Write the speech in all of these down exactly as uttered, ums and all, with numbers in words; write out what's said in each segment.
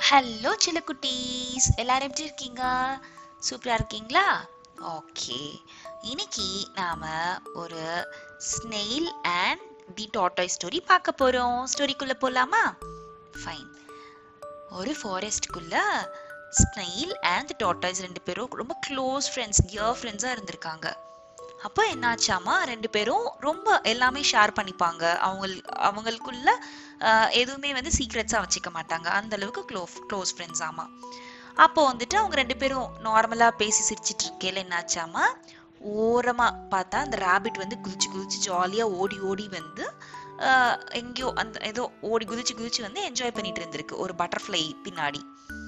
Hello சிலக்குட்டீஸ், எல்லாரும் எப்படி இருக்கீங்க? சூப்பரா இருக்கீங்களா? ஓகே, இன்னைக்கு நாம ஒரு snail and the tortoise story பார்க்க போறோம். ஸ்டோரிக்குள்ள போலாமா? ஃபைன். ஒரு ஃபாரஸ்ட்குள்ள ஸ்னெயில் அண்ட் தி டார்டாய்ஸ் ரெண்டு பேரும் ரொம்ப க்ளோஸ் ஃப்ரெண்ட்ஸ், டியர் ஃப்ரெண்ட்ஸா இருந்திருக்காங்க. அப்போ என்னாச்சாமா, ரெண்டு பேரும் ரொம்ப எல்லாமே ஷேர் பண்ணிப்பாங்க. அவங்க அவங்களுக்குள்ள அஹ், எதுவுமே வந்து சீக்ரெட்ஸா வச்சுக்க மாட்டாங்க. அந்த அளவுக்கு க்ளோ க்ளோஸ் ஃப்ரெண்ட்ஸ் ஆமா. அப்போ வந்துட்டு அவங்க ரெண்டு பேரும் நார்மலா பேசி சிரிச்சிட்டு இருக்கையில என்னாச்சாமா, ஓரமா பார்த்தா அந்த ராபிட் வந்து குதிச்சு குதிச்சு ஜாலியா ஓடி ஓடி வந்து அஹ், எங்கேயோ அந்த ஏதோ ஓடி குதிச்சு குதிச்சு வந்து என்ஜாய் பண்ணிட்டு இருந்திருக்கு ஒரு பட்டர்ஃப்ளை பின்னாடி.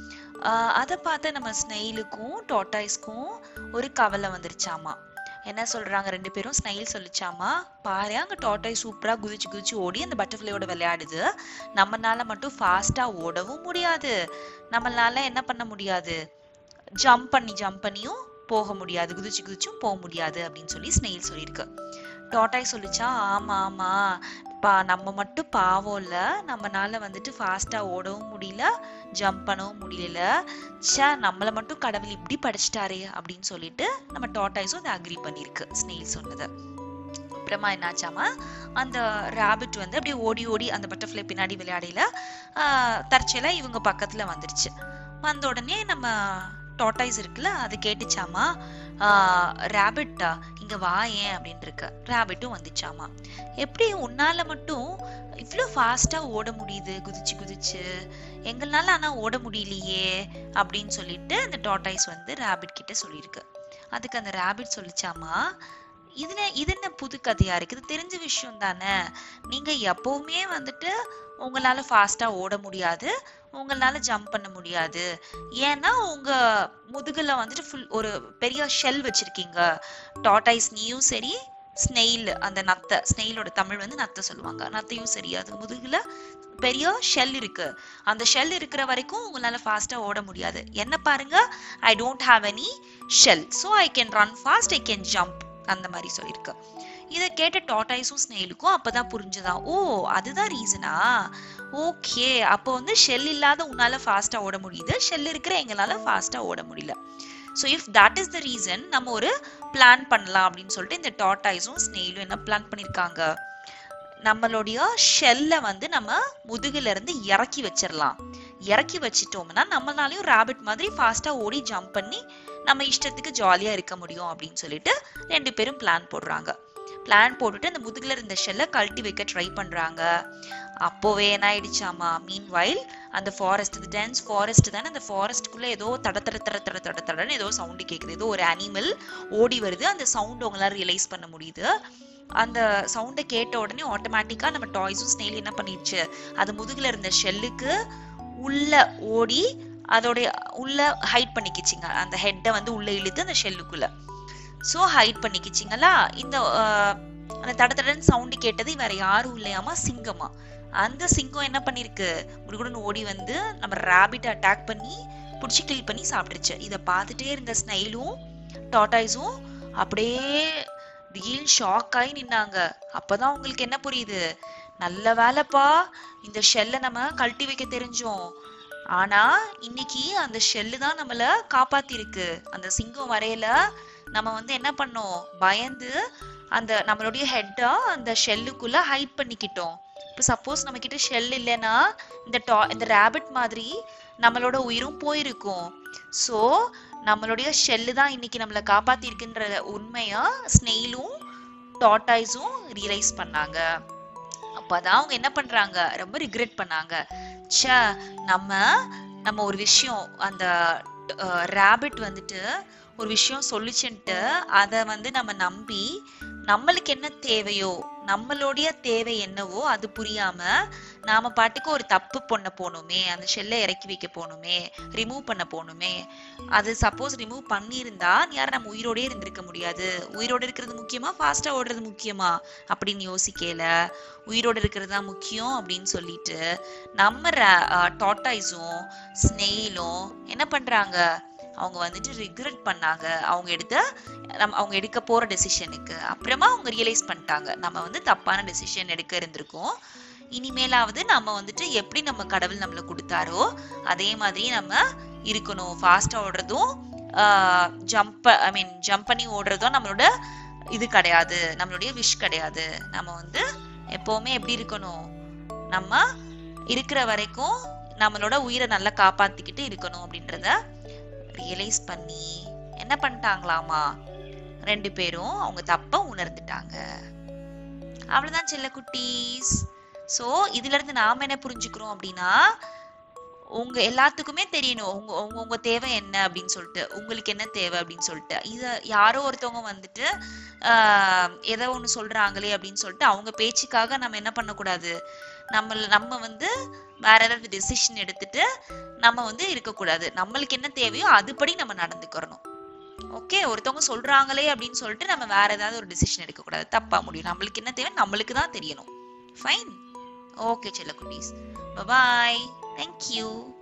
ஆஹ் அதை பார்த்த நம்ம ஸ்னெயிலுக்கும் டாட்டாய்ஸ்க்கும் ஒரு கவலை வந்துருச்சாமா. என்ன சொல்றாங்க ரெண்டு பேரும், ஸ்னைல் சொல்லிச்சாமா, பாரு அங்க டாட்டாய் சூப்பரா குதிச்சு குதிச்சு ஓடி அந்த பட்டர்ஃப்ளையோட விளையாடுது, நம்மனால மட்டும் ஃபாஸ்டா ஓடவும் முடியாது, நம்மளால என்ன பண்ண முடியாது, ஜம்ப் பண்ணி ஜம்ப் பண்ணியும் போக முடியாது, குதிச்சு குதிச்சும் போக முடியாது அப்படின்னு சொல்லி ஸ்னெயில் சொல்லியிருக்கு. டாட்டாய் சொல்லிச்சா, ஆமா ஆமா, பா நம்ம மட்டும் பாவம் இல்ல, நம்மனால வந்துட்டு ஃபாஸ்டா ஓடவும் முடியல, ஜம்ப் பண்ணவும் முடியல, ச்சே நம்மள மட்டும் கடவுள் இப்படி படிச்சிட்டாரே அப்படின்னு சொல்லிட்டு நம்ம டாட்டாய்ஸும் அதை அக்ரி பண்ணிருக்கு ஸ்னெயில் சொன்னதை. அப்புறமா என்னாச்சாமா, அந்த ராபிட் வந்து அப்படியே ஓடி ஓடி அந்த பட்டர்ஃப்ளை பின்னாடி விளையாடையில ஆஹ் தற்செயலா இவங்க பக்கத்துல வந்துருச்சு. வந்த உடனே நம்ம டாட்டாய்ஸ் இருக்குல்ல, அது கேட்டுச்சாமா, ஆஹ் ராபிட்டா இங்க வா ஏன் அப்படின்னு இருக்கு. ராபிட்டும் வந்துச்சாமா. எப்படி உன்னால மட்டும் இவ்வளோ ஃபாஸ்டா ஓட முடியுது குதிச்சு குதிச்சு, எங்களால ஆனா ஓட முடியலையே அப்படின்னு சொல்லிட்டு அந்த டாட்டாய்ஸ் வந்து ராபிட் கிட்ட சொல்லியிருக்கு. அதுக்கு அந்த ராபிட் சொல்லிச்சாமா, இதுல இது என்ன புது கதையா இருக்கு, இது தெரிஞ்ச விஷயம் தானே, நீங்க எப்பவுமே வந்துட்டு உங்களால ஃபாஸ்டா ஓட முடியாது, உங்களால ஜம்ப் பண்ண முடியாது, ஏன்னா உங்க முதுகுல வந்துட்டு ஃபுல் ஒரு பெரிய ஷெல் வச்சிருக்கீங்க. டாட்டாய்ஸ் நீயும் சரி, ஸ்னெயில் அந்த நத்தை, ஸ்னெயிலோட தமிழ் வந்து நத்தை சொல்லுவாங்க, நத்தையும் சரி, அது முதுகுல பெரிய ஷெல் இருக்கு. அந்த ஷெல் இருக்கிற வரைக்கும் உங்களால ஃபாஸ்டா ஓட முடியாது. என்ன பாருங்க, I don't have any shell, so I can run fast, I can jump, அந்த மாதிரி சொல்லியிருக்கு. இதை கேட்ட டாட்டாய்ஸும் ஸ்னெயிலுக்கும் அப்பதான் புரிஞ்சுதா, ஓ அதுதான் ரீசனா, ஓகே அப்போ வந்து ஷெல் இல்லாத உன்னால ஃபாஸ்டா ஓட முடியுது, ஷெல் இருக்கிற எங்களால ஃபாஸ்டா ஓட முடியல, so if that is the reason நம்ம ஒரு பிளான் பண்ணலாம் அப்படின்னு சொல்லிட்டு இந்த டாட்டாய்ஸும் ஸ்னெயிலும் என்ன பிளான் பண்ணிருக்காங்க, நம்மளுடைய ஷெல்ல வந்து நம்ம முதுகுல இருந்து இறக்கி வச்சிடலாம். இறக்கி வச்சிட்டோம்னா நம்மளாலையும் ராபிட் மாதிரி ஃபாஸ்டா ஓடி ஜம்ப் பண்ணி நம்ம இஷ்டத்துக்கு ஜாலியா இருக்க முடியும் அப்படின்னு சொல்லிட்டு ரெண்டு பேரும் பிளான் போடுறாங்க. பிளான் போட்டுட்டு அந்த முதுகுல இருந்த ஷெல்லை கழட்டி வைக்க ட்ரை பண்றாங்க. அப்போவே என்ன ஆயிடுச்சாமா, மீன் வைல் அந்த ஃபாரஸ்ட், இது டென்ஸ் ஃபாரஸ்ட் தானே, அந்த ஃபாரஸ்ட்குள்ள ஏதோ தட தட தட தட தட தடன்னு ஏதோ சவுண்டு கேக்குது, ஏதோ ஒரு அனிமல் ஓடி வருது, அந்த சவுண்ட் உங்களால ரியலைஸ் பண்ண முடியுது. அந்த சவுண்டை கேட்ட உடனே ஆட்டோமேட்டிக்கா நம்ம டாய்ஸும் ஸ்னெயில் என்ன பண்ணிடுச்சு, அது முதுகுல இருந்த ஷெல்லுக்கு உள்ள ஓடி அதோடைய உள்ள ஹைட் பண்ணிக்கிச்சிங்க, அந்த ஹெட்டை வந்து உள்ள இழுத்து அந்த ஷெல்லுக்குள்ள சோ ஹைட் பண்ணிக்கிச்சிங்களா. இந்த அந்த தட தடன்னு சவுண்டு கேட்டது வேற யாரும் இல்லையாமா, சிங்கமா. அந்த சிங்கம் என்ன பண்ணிருக்கு, குடுகுடுன்னு ஓடி வந்து நம்ம ராபிட்டை அட்டாக் பண்ணி புடிச்சு கில் பண்ணி சாப்பிட்டுருச்சு. இதை பார்த்துட்டே இருந்த ஸ்னெயிலும் டாட்டாய்ஸும் அப்படியே திடீர்னு ஷாக் ஆகி நின்னாங்க. அப்பதான் உங்களுக்கு என்ன புரியுது, நல்ல வேலைப்பா இந்த ஷெல்லை நம்ம கழட்டி வைக்க தெரிஞ்சோம், ஆனா இன்னைக்கு அந்த ஷெல்லு தான் நம்மள காப்பாத்தி இருக்கு. அந்த சிங்கம் வரையில நம்ம வந்து என்ன பண்ணோம், பயந்து அந்த நம்மளுடைய ஹெட்டா அந்த ஷெல்லுக்குள்ள ஹைட் பண்ணிக்கிட்டோம். இப்போ சப்போஸ் நம்ம கிட்ட ஷெல் இல்லைன்னா இந்த டா இந்த ரேபிட் மாதிரி நம்மளோட உயிரும் போயிருக்கும். ஸோ நம்மளுடைய ஷெல்லு தான் இன்னைக்கு நம்மளை காப்பாத்தி இருக்குன்ற உண்மையா ஸ்னெயிலும் டாட்டாய்ஸும் ரியலைஸ் பண்ணாங்க. அப்பதான் அவங்க என்ன பண்றாங்க, ரொம்ப ரிக்ரெட் பண்ணாங்க. ச்சே நம்ம நம்ம ஒரு விஷயம், அந்த ராபிட் வந்துட்டு ஒரு விஷயம் சொல்லிச்சுன்ட்டு அதை வந்து நம்ம நம்பி நம்மளுக்கு என்ன தேவையோ, நம்மளுடைய தேவை என்னவோ அது புரியாம நாம பாட்டுக்கு ஒரு தப்பு பண்ண போகணுமே, அந்த ஷெல்லை இறக்கி வைக்க போகணுமே, ரிமூவ் பண்ண போகணுமே. அது சப்போஸ் ரிமூவ் பண்ணியிருந்தா யாரும் நம்ம உயிரோடே இருந்திருக்க முடியாது. உயிரோட இருக்கிறது முக்கியமா, ஃபாஸ்டா ஓடுறது முக்கியமா அப்படின்னு யோசிக்கல, உயிரோட இருக்கிறது தான் முக்கியம் அப்படின்னு சொல்லிட்டு நம்ம டாட்டாய்ஸும் ஸ்னெயிலும் என்ன பண்றாங்க, அவங்க வந்துட்டு ரிக்ரெட் பண்ணாங்க அவங்க எடுத்த நம்ம அவங்க எடுக்க போற டெசிஷனுக்கு. அப்புறமா அவங்க ரியலைஸ் பண்ணிட்டாங்க நம்ம வந்து தப்பான டெசிஷன் எடுக்க இருந்திருக்கோம். இனிமேலாவது நம்ம வந்துட்டு எப்படி நம்ம கடவுள் நம்மள கொடுத்தாரோ அதே மாதிரி நம்ம இருக்கணும். ஃபாஸ்டா ஓடுறதும் ஜம்ப் ஐ மீன் ஜம்ப் பண்ணி ஓடுறதும் நம்மளோட இது கிடையாது, நம்மளுடைய விஷ் கிடையாது. நம்ம வந்து எப்பவுமே எப்படி இருக்கணும், நம்ம இருக்கிற வரைக்கும் நம்மளோட உயிரை நல்லா காப்பாத்திக்கிட்டு இருக்கணும் அப்படின்றத ரியலைஸ் பண்ணி என்ன பண்ணிட்டாங்களாமா, ரெண்டு பேரும் அவங்க தப்ப உணர்ந்துட்டாங்க. அவ்வளவுதான் செல்ல குட்டீஸ். சோ இதுல இருந்து நாம என்ன புரிஞ்சுக்கிறோம் அப்படின்னா, உங்க எல்லாத்துக்குமே தெரியணும் உங்க உங்க உங்க தேவை என்ன அப்படின்னு சொல்லிட்டு, உங்களுக்கு என்ன தேவை அப்படின்னு சொல்லிட்டு. இத யாரோ ஒருத்தவங்க வந்துட்டு ஆஹ் ஏதோ ஒண்ணு சொல்றாங்களே அப்படின்னு சொல்லிட்டு அவங்க பேச்சுக்காக நம்ம என்ன பண்ணக்கூடாது, நம்ம நம்ம வந்து வேற ஏதாவது டெசிஷன் எடுத்துட்டு நம்ம வந்து இருக்கக்கூடாது. நம்மளுக்கு என்ன தேவையோ அதுபடி நம்ம நடந்துக்கிறணும். ஓகே, ஒருத்தவங்க சொல்றாங்களே அப்படின்னு சொல்லிட்டு நம்ம வேற ஏதாவது ஒரு டிசிஷன் எடுக்க கூடாது, தப்பா முடியும். நம்மளுக்கு என்ன தேவை நம்மளுக்கு தான் தெரியணும். ஃபைன். ஓகே செல்ல குட்டீஸ், பை பாய், தேங்க்யூ.